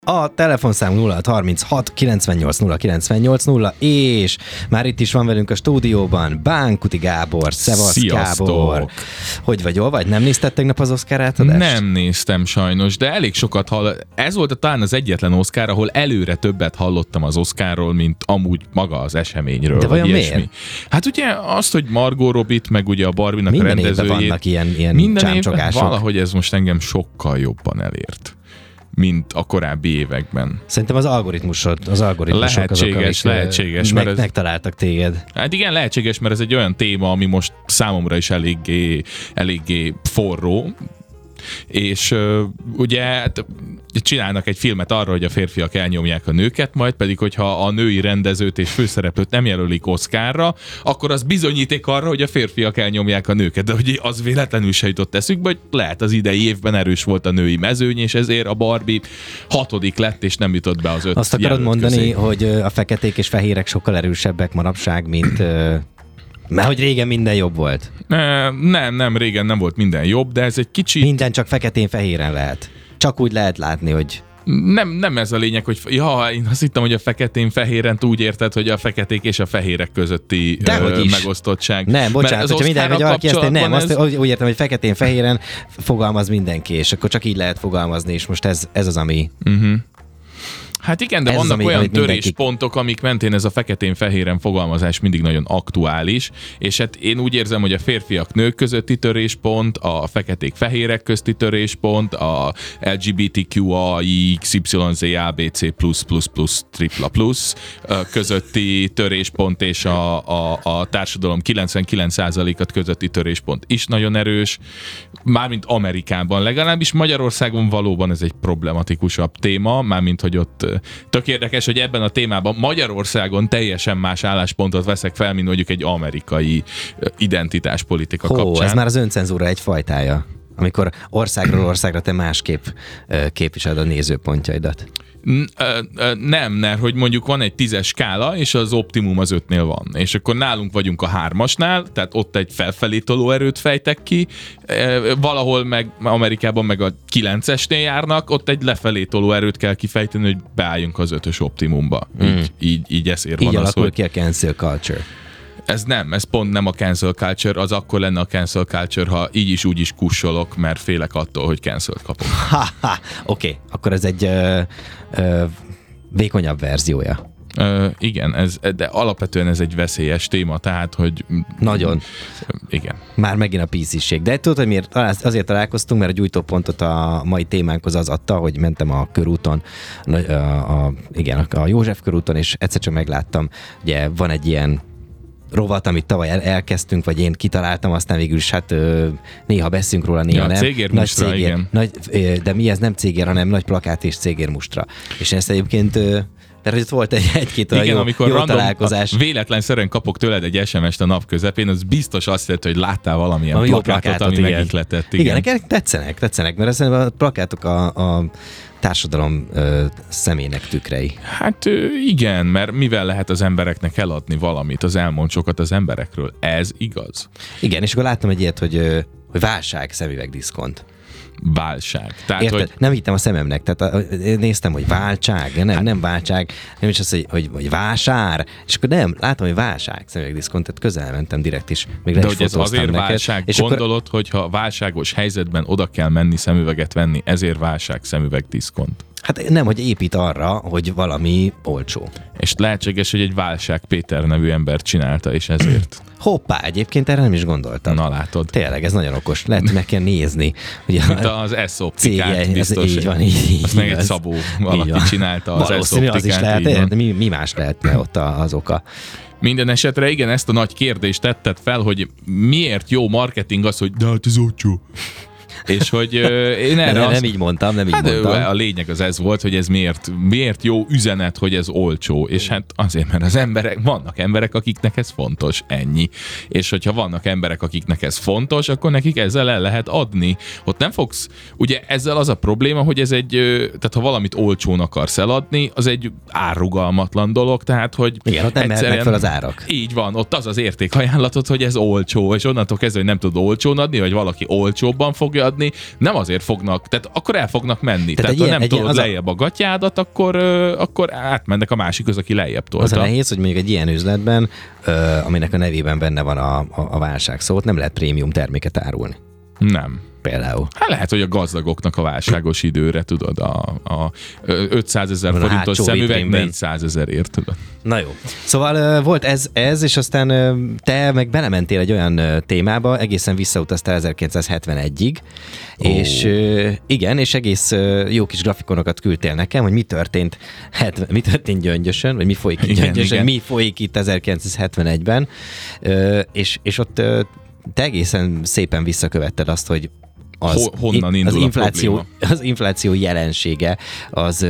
A telefonszám 0636 98 0 98 0, és már itt is van velünk a stúdióban Bánkuti Gábor. Szevasz, Sziasztok. Gábor! Hogy vagy, jól vagy? Nem nézted tegnap az Oscar átadást? Nem néztem sajnos, de elég sokat Ez volt talán az egyetlen Oscar, ahol előre többet hallottam az Oscarról, mint amúgy maga az eseményről. De vajon miért? Ilyesmi. Hát ugye azt, hogy Margot Robbie-t, meg ugye a Barbie-nak minden rendezőjét. Minden vannak ilyen minden csámcsogások. évben valahogy ez most engem sokkal jobban elért, mint a korábbi években. Szerintem az algoritmusok lehetséges, mert megtaláltak téged. Hát igen, lehetséges, mert ez egy olyan téma, ami most számomra is eléggé forró, és ugye hát csinálnak egy filmet arra, hogy a férfiak elnyomják a nőket, majd pedig, hogyha a női rendezőt és főszereplőt nem jelölik Oscarra, akkor az bizonyíték arra, hogy a férfiak elnyomják a nőket. De ugye az véletlenül se jutott eszükbe, hogy lehet az idei évben erős volt a női mezőny, és ezért a Barbie 6. lett, és nem jutott be az 5. Azt akarod mondani, közé, hogy a feketék és fehérek sokkal erősebbek manapság, mint... Mert hogy régen minden jobb volt. Nem, régen nem volt minden jobb, de ez egy kicsit... Minden csak feketén-fehéren lehet. Csak úgy lehet látni, hogy... Nem ez a lényeg, hogy én azt hittem, hogy a feketén-fehéren úgy érted, hogy a feketék és a fehérek közötti megosztottság. Nem, bocsánat, hogyha minden, hogy valaki ezt nem, azt úgy értem, hogy feketén-fehéren fogalmaz mindenki, és akkor csak így lehet fogalmazni, és most ez az, ami... Hát igen, de vannak olyan töréspontok, amik mentén ez a feketén-fehéren fogalmazás mindig nagyon aktuális, és hát én úgy érzem, hogy a férfiak-nők közötti töréspont, a feketék-fehérek közti töréspont, a LGBTQI, XYZ, ABC+++++ közötti töréspont és a társadalom 99%-at közötti töréspont is nagyon erős, mármint Amerikában, legalábbis Magyarországon valóban ez egy problematikusabb téma, mármint hogy ott tök érdekes, hogy ebben a témában Magyarországon teljesen más álláspontot veszek fel, mint mondjuk egy amerikai identitáspolitika kapcsán. Ez már az öncenzúra egy fajtája, amikor országról országra te másképp képviseled a nézőpontjaidat. Nem, mert hogy mondjuk van egy 10-es skála, és az optimum az 5-nél van. És akkor nálunk vagyunk a 3-asnál, tehát ott egy felfelé toló erőt fejtek ki, valahol meg Amerikában meg a 9-esnél járnak, ott egy lefelé toló erőt kell kifejteni, hogy beálljunk az 5-ös optimumba. Így ezért van az, hogy... Így alakul ki a cancel culture. Ez pont nem a cancel culture, az akkor lenne a cancel culture, ha így is úgy is kussolok, mert félek attól, hogy cancelt kapok. Oké, akkor ez egy vékonyabb verziója. Igen, de alapvetően ez egy veszélyes téma, tehát, hogy... Nagyon. Igen. Már megint a PC-ség. De tudod, hogy miért? Azért találkoztunk, mert a gyújtópontot a mai témánkhoz az adta, hogy mentem a körúton, a József körúton, és egyszer csak megláttam, ugye van egy ilyen rovat, amit tavaly elkezdtünk, vagy én kitaláltam, aztán végül is hát néha beszélünk róla, néha nem. Cégérmustra, igen. De mi ez nem cégér, hanem nagy plakát és cégérmustra. És ezt egyébként... Tehát, hogy ott volt egy-két olyan jó találkozás. Véletlenszerűen kapok tőled egy SMS-t a nap közepén, az biztos azt jelenti, hogy láttál valamilyen plakátot, ami megihletett. Igen, nekem tetszenek, mert a plakátok a társadalom személynek tükrei. Hát igen, mert mivel lehet az embereknek eladni valamit, az elmondsokat az emberekről. Ez igaz. Igen, és akkor láttam egy ilyet, hogy válság szemüvegdiszkont. Válság. Tehát, érted? hogy... Nem hittem a szememnek, tehát néztem, hogy váltság, nem váltság, nem is az, hogy vásár, és akkor nem, látom, hogy válság szemüvegdiszkont, tehát közel mentem direkt is. Még de hogy ez azért válság, és gondolod, akkor... hogyha válságos helyzetben oda kell menni szemüveget venni, ezért válság szemüvegdiszkont. Hát nem, hogy épít arra, hogy valami olcsó. És lehetséges, hogy egy Válság Péter nevű ember csinálta, és ezért. Hoppá, egyébként erre nem is gondoltam. Na látod. Tényleg, ez nagyon okos. Lehet, hogy meg kell nézni. Ugye az S-optikát biztos. Így van, így azt meg egy Szabó valaki csinálta az S-optikát. Az is lehet, mi más lehetne ott az oka. Minden esetre igen, ezt a nagy kérdést tetted fel, hogy miért jó marketing az, hogy de hát ez olcsó. És hogy én erre nem így mondtam. A lényeg az ez volt, hogy ez miért jó üzenet, hogy ez olcsó. És hát azért, mert vannak emberek, akiknek ez fontos, ennyi. És hogyha vannak emberek, akiknek ez fontos, akkor nekik ezzel el lehet adni. Ott nem fogsz, ugye ezzel az a probléma, hogy ez tehát ha valamit olcsón akarsz eladni, az egy árrugalmatlan dolog, tehát hogy igen, ott nem mehetnek fel az árak. Így van, ott az értékajánlatod, hogy ez olcsó, és onnantól kezdve, hogy nem tud olcsón adni, vagy valaki olcsóbban fogja kiadni, nem azért fognak, tehát akkor el fognak menni. Tehát ha ilyen, nem tolod lejjebb a gatyádat, akkor átmennek a másikhoz, aki lejjebb tolta. Az a nehéz, hogy mondjuk egy ilyen üzletben, aminek a nevében benne van a válság szó, nem lehet prémium terméket árulni. Nem. Például. Hát lehet, hogy a gazdagoknak a válságos időre, tudod, a 500 000 forintos szemüveg 400 000-ért, tudod. Na jó. Szóval volt ez, és aztán te meg belementél egy olyan témába, egészen visszautaztál 1971-ig, és igen, és egész jó kis grafikonokat küldtél nekem, hogy mi történt Gyöngyösön, vagy mi folyik itt Gyöngyösön, mi folyik itt 1971-ben, és ott te egészen szépen visszakövetted azt, hogy honnan indul az infláció jelensége az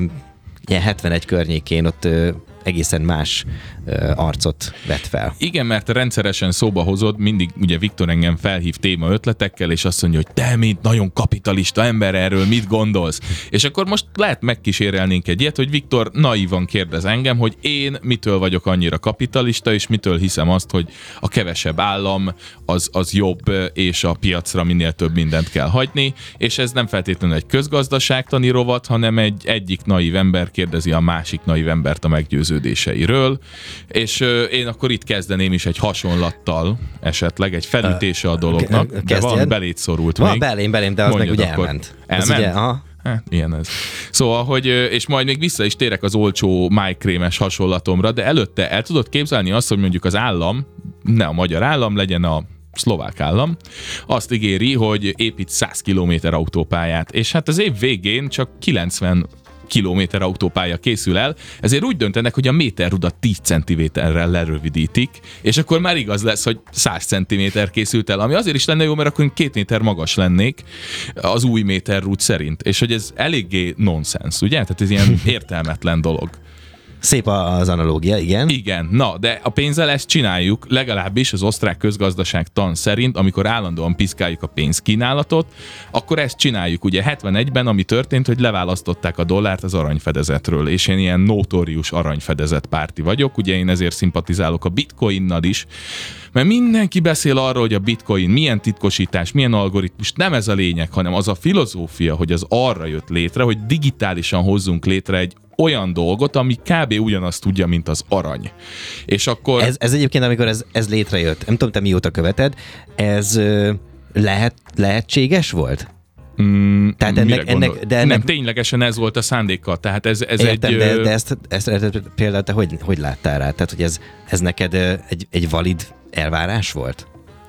71 környékén ott egészen más arcot vett fel. Igen, mert rendszeresen szóba hozod, mindig ugye Viktor engem felhív téma ötletekkel, és azt mondja, hogy te, mint nagyon kapitalista ember, erről mit gondolsz? És akkor most lehet megkísérelnénk egy ilyet, hogy Viktor naívan kérdez engem, hogy én mitől vagyok annyira kapitalista, és mitől hiszem azt, hogy a kevesebb állam az jobb, és a piacra minél több mindent kell hagyni, és ez nem feltétlenül egy közgazdaságtani rovat, hanem egyik naív ember kérdezi a másik naív embert a meggyőződéseiről, és én akkor itt kezdeném is egy hasonlattal, esetleg egy felütése a dolognak, de van belét szorult van még. Belém, de az mondjad, meg ugye akkor elment. Elment? Ugye, aha. Hát, ilyen ez. Szóval, hogy, és majd még vissza is térek az olcsó májkrémes hasonlatomra, de előtte el tudod képzelni azt, hogy mondjuk az állam, ne a magyar állam, legyen a szlovák állam, azt ígéri, hogy épít 100 kilométer autópályát, és hát az év végén csak 90 kilométer autópálya készül el, ezért úgy döntenek, hogy a méterrudat 10 centiméterrel lerövidítik, és akkor már igaz lesz, hogy 100 centiméter készült el, ami azért is lenne jó, mert akkor 2 méter magas lennék az új méterrúd szerint, és hogy ez eléggé nonsens, ugye? Tehát ez ilyen értelmetlen dolog. Szép az analógia, igen. Igen, na, de a pénzzel ezt csináljuk, legalábbis az osztrák közgazdaságtan szerint, amikor állandóan piszkáljuk a pénzkínálatot, akkor ezt csináljuk. Ugye 71-ben, ami történt, hogy leválasztották a dollárt az aranyfedezetről, és én ilyen notórius aranyfedezet párti vagyok, ugye én ezért szimpatizálok a bitcoinnal is, mert mindenki beszél arról, hogy a bitcoin milyen titkosítás, milyen algoritmus, nem ez a lényeg, hanem az a filozófia, hogy az arra jött létre, hogy digitálisan hozzunk létre egy olyan dolgot, ami kb. Ugyanazt tudja, mint az arany. És akkor... Ez egyébként, amikor ez létrejött, nem tudom, te mióta követed, ez lehetséges volt? Tehát ennek nem, ténylegesen ez volt a szándéka. Tehát ez értem, de ezt például te hogy láttál rá? Tehát, hogy ez neked egy valid elvárás volt?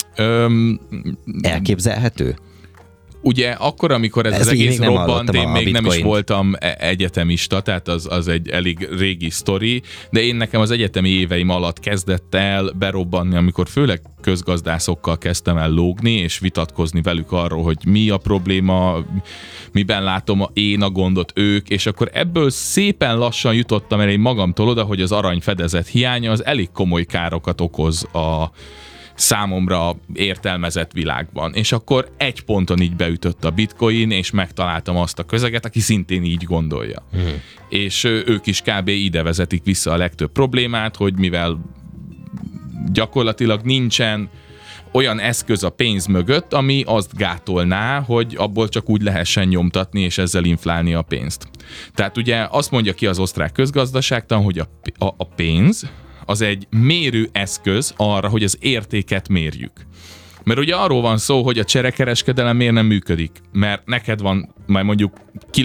Elképzelhető? Ugye akkor, amikor ez az egész robbant, én még nem is voltam egyetemista, tehát az egy elég régi sztori, de nekem az egyetemi éveim alatt kezdett el berobbanni, amikor főleg közgazdászokkal kezdtem el lógni, és vitatkozni velük arról, hogy mi a probléma, miben látom én a gondot, ők, és akkor ebből szépen lassan jutottam el én magamtól oda, hogy az aranyfedezet hiánya az elég komoly károkat okoz a számomra értelmezett világban. És akkor egy ponton így beütött a bitcoin, és megtaláltam azt a közeget, aki szintén így gondolja. És ők is kb. Ide vezetik vissza a legtöbb problémát, hogy mivel gyakorlatilag nincsen olyan eszköz a pénz mögött, ami azt gátolná, hogy abból csak úgy lehessen nyomtatni, és ezzel inflálni a pénzt. Tehát ugye azt mondja ki az osztrák közgazdaságtan, hogy a pénz az egy mérőeszköz arra, hogy az értéket mérjük. Mert ugye arról van szó, hogy a cserekereskedelem miért nem működik. Mert neked van majd mondjuk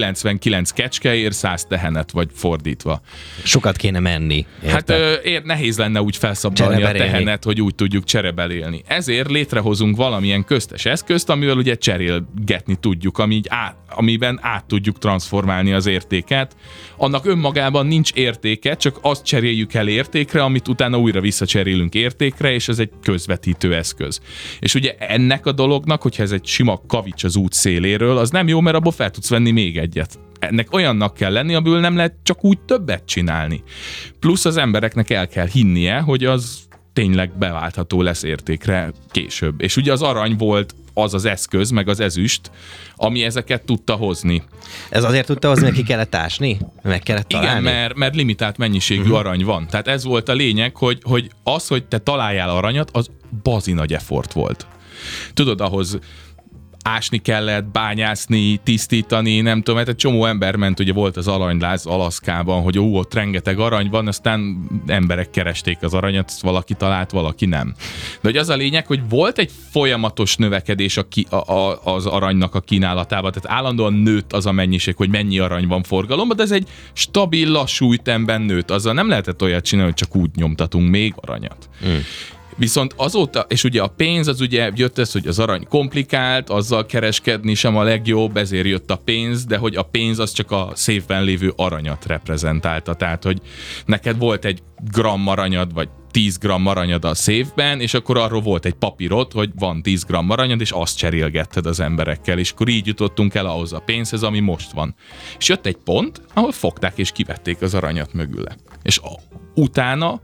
99 kecske ér 100 tehenet, vagy fordítva. Sokat kéne menni. Érte? Hát nehéz lenne úgy felszabdalni a tehenet, hogy úgy tudjuk cserebelélni. Ezért létrehozunk valamilyen köztes eszközt, amivel ugye cserélgetni tudjuk, amiben át tudjuk transformálni az értéket. Annak önmagában nincs értéke, csak azt cseréljük el értékre, amit utána újra visszacserélünk értékre, és ez egy közvetítő eszköz. És ugye ennek a dolognak, hogyha ez egy sima kavics az út széléről, az nem jó, mert abból fel tudsz venni még egyet. Ennek olyannak kell lenni, amiből nem lehet csak úgy többet csinálni. Plusz az embereknek el kell hinnie, hogy az tényleg beváltható lesz értékre később. És ugye az arany volt az az eszköz, meg az ezüst, ami ezeket tudta hozni. Ez azért tudta hozni, mert ki kellett ásni? Meg kellett találni? Igen, mert limitált mennyiségű arany van. Tehát ez volt a lényeg, hogy az, hogy te találjál aranyat, az bazi nagy effort volt. Tudod, ahhoz ásni kellett, bányászni, tisztítani, nem tudom, mert egy csomó ember ment, ugye volt az aranyláz Alaszkában, hogy ott rengeteg arany van, aztán emberek keresték az aranyat, valaki talált, valaki nem. De hogy az a lényeg, hogy volt egy folyamatos növekedés az aranynak a kínálatában, tehát állandóan nőtt az a mennyiség, hogy mennyi arany van forgalomban, de ez egy stabil, lassú ütemben nőtt. Azzal nem lehetett olyat csinálni, hogy csak úgy nyomtatunk még aranyat. Viszont azóta, és ugye a pénz, az ugye jött ez, hogy az arany komplikált, azzal kereskedni sem a legjobb, ezért jött a pénz, de hogy a pénz az csak a széfben lévő aranyat reprezentálta. Tehát, hogy neked volt egy gramm aranyad, vagy 10 gramm aranyad a széfben, és akkor arról volt egy papírod, hogy van 10 gramm aranyad, és azt cserélgetted az emberekkel, és akkor így jutottunk el ahhoz a pénzhez, ami most van. És jött egy pont, ahol fogták és kivették az aranyat mögüle. És utána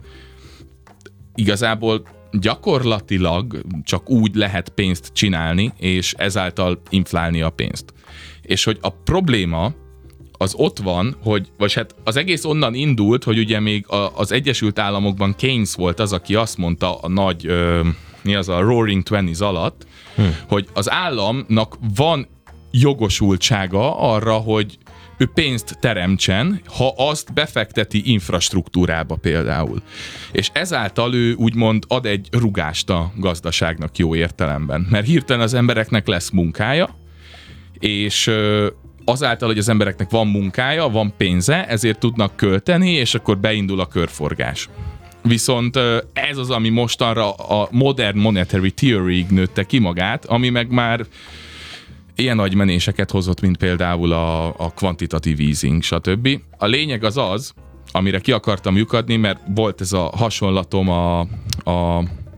igazából gyakorlatilag csak úgy lehet pénzt csinálni, és ezáltal inflálni a pénzt. És hogy a probléma az ott van, hogy, vagy hát az egész onnan indult, hogy ugye még az Egyesült Államokban Keynes volt az, aki azt mondta a nagy, mi az a Roaring Twenties alatt, hogy az államnak van jogosultsága arra, hogy ő pénzt teremtsen, ha azt befekteti infrastruktúrába például. És ezáltal ő úgymond ad egy rugást a gazdaságnak jó értelemben. Mert hirtelen az embereknek lesz munkája, és azáltal, hogy az embereknek van munkája, van pénze, ezért tudnak költeni, és akkor beindul a körforgás. Viszont ez az, ami mostanra a modern monetary theory-ig nőtte ki magát, ami meg már ilyen nagy menéseket hozott, mint például a kvantitatív easing, stb. A lényeg az, amire ki akartam lyukadni, mert volt ez a hasonlatom a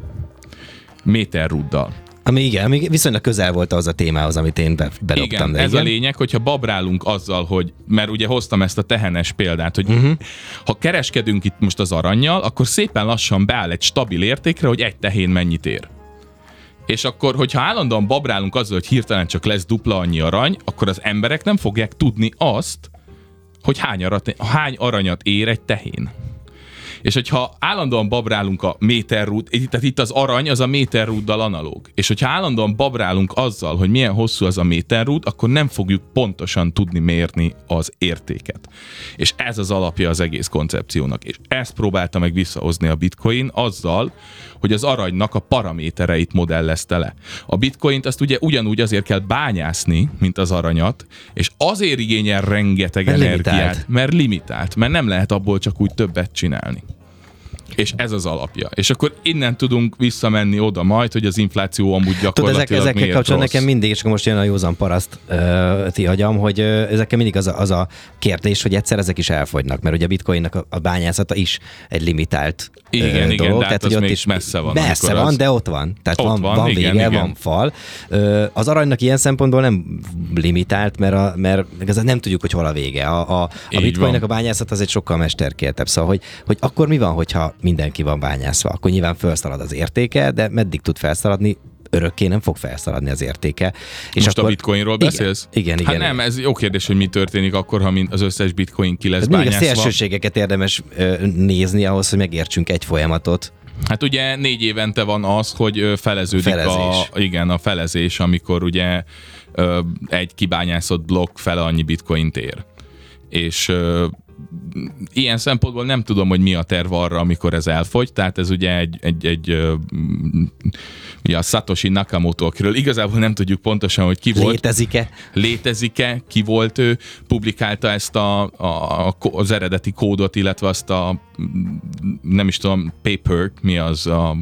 méterruddal. Ami viszonylag közel volt az a témához, amit én bedobtam. Igen, ez a lényeg, hogyha babrálunk azzal, hogy, mert ugye hoztam ezt a tehenes példát, hogy ha kereskedünk itt most az arannyal, akkor szépen lassan beáll egy stabil értékre, hogy egy tehén mennyit ér. És akkor, hogyha állandóan babrálunk azzal, hogy hirtelen csak lesz dupla annyi arany, akkor az emberek nem fogják tudni azt, hogy hány aranyat ér egy tehén. És hogyha állandóan babrálunk a méterrúd, tehát itt az arany az a méterrúddal analóg. És hogyha állandóan babrálunk azzal, hogy milyen hosszú az a méterrúd, akkor nem fogjuk pontosan tudni mérni az értéket. És ez az alapja az egész koncepciónak. És ezt próbálta meg visszahozni a bitcoin azzal, hogy az aranynak a paramétereit modellezte le. A bitcoint azt ugye ugyanúgy azért kell bányászni, mint az aranyat, és azért igényel rengeteg energiát, mert limitált, mert nem lehet abból csak úgy többet csinálni. És ez az alapja. És akkor innen tudunk visszamenni oda majd, hogy az infláció amúgy gyakorlatilag ezekkel kapcsolatban nekem mindig, és most jön a józan paraszti agyam, hogy ezekkel mindig az a kérdés, hogy egyszer ezek is elfogynak, mert ugye a bitcoinnak a bányászata is egy limitált dolog. Igen, tehát az még is messze van. Messze van, de ott van. Tehát ott van vége, igen. Van fal. Az aranynak ilyen szempontból nem limitált, mert nem tudjuk, hogy hol a vége. A bitcoinnak a bányászat az egy sokkal mesterkéltebb. Szóval, hogy akkor mi van, hogyha mindenki van bányászva? Akkor nyilván felszalad az értéke, de meddig tud felszaladni? Örökké nem fog felszaladni az értéke. És most akkor... a bitcoinról beszélsz? Igen. Hát nem, ez jó kérdés, hogy mi történik akkor, ha az összes bitcoin ki lesz bányászva. Mindig a szélsőségeket érdemes nézni ahhoz, hogy megértsünk egy folyamatot. Hát ugye 4 évente van az, hogy feleződik a felezés, amikor ugye egy kibányászott blokk fele annyi bitcoint ér. És ilyen szempontból nem tudom, hogy mi a terv arra, amikor ez elfogy, tehát ez ugye ugye a Satoshi Nakamoto, akiről igazából nem tudjuk pontosan, hogy ki volt. Létezik-e, ki volt ő, publikálta ezt az eredeti kódot, illetve azt a nem is tudom, paper, mi az a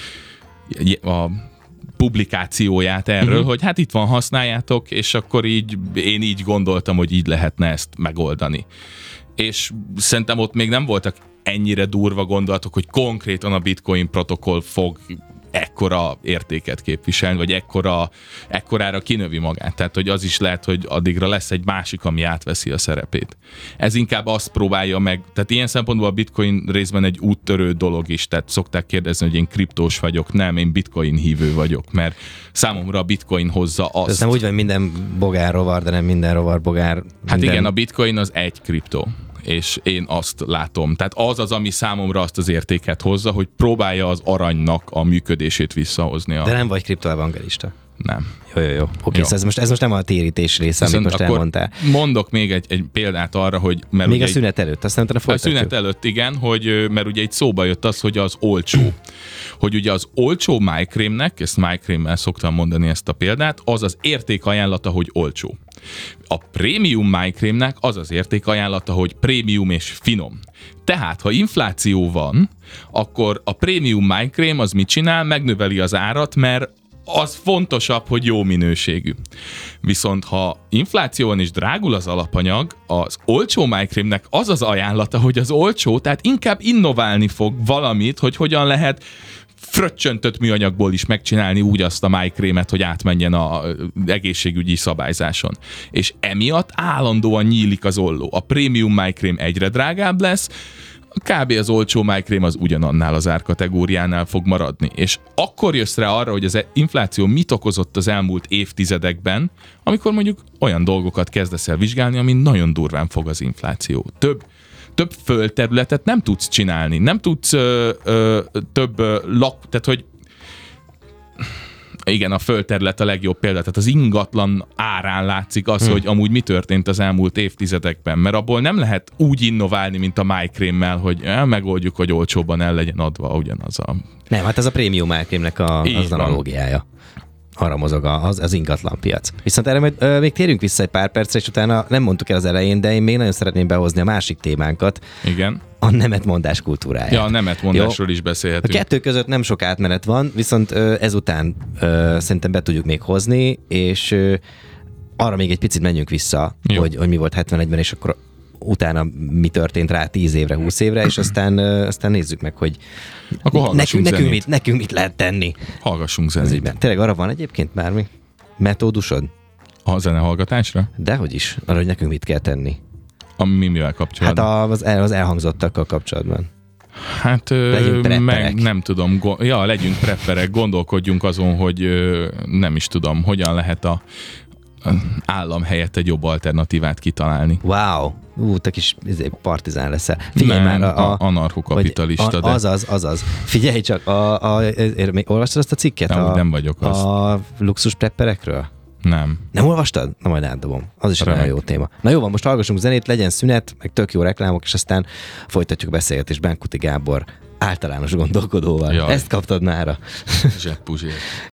publikációját erről, hogy hát itt van, használjátok, és akkor én így gondoltam, hogy így lehetne ezt megoldani. És szerintem ott még nem voltak ennyire durva gondolatok, hogy konkrétan a Bitcoin protokoll fog ekkora értéket képviselni, vagy ekkorára kinövi magát. Tehát, hogy az is lehet, hogy addigra lesz egy másik, ami átveszi a szerepét. Ez inkább azt próbálja meg, tehát ilyen szempontból a Bitcoin részben egy úttörő dolog is, tehát szokták kérdezni, hogy én kriptós vagyok, nem, én Bitcoin hívő vagyok, mert számomra a Bitcoin hozza azt. Ez nem úgy van, minden bogár rovar, de nem minden rovar bogár. Hát igen, a Bitcoin az egy kriptó. És én azt látom. Tehát az, ami számomra azt az értéket hozza, hogy próbálja az aranynak a működését visszahozni. De nem vagy kriptoevangelista? Nem. Jó. Oké, szóval ez most nem a térítés része, amit most elmondtál. Mondok még egy példát arra, hogy... Mert még a szünet előtt, aztán utána folytatjuk. A szünet előtt, igen, mert ugye itt szóba jött az, hogy az olcsó. Hogy ugye az olcsó májkrémnek, ezt májkrémmel szoktam mondani ezt a példát, az az értékajánlata, hogy olcsó. A prémium májkrémnek az az értékajánlata, hogy prémium és finom. Tehát, ha infláció van, akkor a prémium májkrém az mit csinál? Megnöveli az árat, mert az fontosabb, hogy jó minőségű. Viszont ha infláció van és drágul az alapanyag, az olcsó májkrémnek az az ajánlata, hogy az olcsó, tehát inkább innoválni fog valamit, hogy hogyan lehet fröccsöntött műanyagból is megcsinálni úgy azt a májkrémet, hogy átmenjen az egészségügyi szabályzáson. És emiatt állandóan nyílik az olló. A prémium májkrém egyre drágább lesz, kb. Az olcsó májkrém az ugyanannál az árkategóriánál fog maradni. És akkor jössz rá arra, hogy az infláció mit okozott az elmúlt évtizedekben, amikor mondjuk olyan dolgokat kezdesz el vizsgálni, ami nagyon durván fog az infláció. Több földterületet nem tudsz csinálni, nem tudsz tehát hogy igen, a földterület a legjobb példa, tehát az ingatlan árán látszik az, hogy amúgy mi történt az elmúlt évtizedekben, mert abból nem lehet úgy innoválni, mint a májkrémmel, hogy megoldjuk, hogy olcsóban el legyen adva ugyanaz a... Nem, hát ez a prémium májkrémnek az analógiája. Arra mozog az ingatlan piac. Viszont erre majd még térjünk vissza egy pár percre, és utána nem mondtuk el az elején, de én még nagyon szeretném behozni a másik témánkat. Igen. A nemetmondás kultúráját. Ja, a nemetmondásról is beszélhetünk. A kettő között nem sok átmenet van, viszont ezután szerintem be tudjuk még hozni, és arra még egy picit menjünk vissza, hogy mi volt 71-ben, és akkor utána mi történt rá 10 évre, 20 évre, és aztán nézzük meg, hogy nekünk mit lehet tenni. Hallgassunk zenét. Tényleg arra van egyébként bármi metódusod? A zenehallgatásra? Dehogy is. Arra, hogy nekünk mit kell tenni. Mivel kapcsolatban? Hát az elhangzottakkal kapcsolatban. Hát nem tudom. Legyünk prepperek, gondolkodjunk azon, hogy nem is tudom, hogyan lehet a állam helyett egy jobb alternatívát kitalálni. Wow! Te kis partizán leszel. Figyelj nem, már anarchokapitalista. Azaz. Figyelj csak, olvastad azt a cikket? Nem vagyok az. A luxus prepperekről? Nem. Nem olvastad? Na majd átdobom. Az is egy nagyon jó téma. Na jó van, most hallgassunk zenét, legyen szünet, meg tök jó reklámok, és aztán folytatjuk beszélgetést Benkuti Gábor általános gondolkodóval. Jaj. Ezt kaptad mára. Zseppuzsér.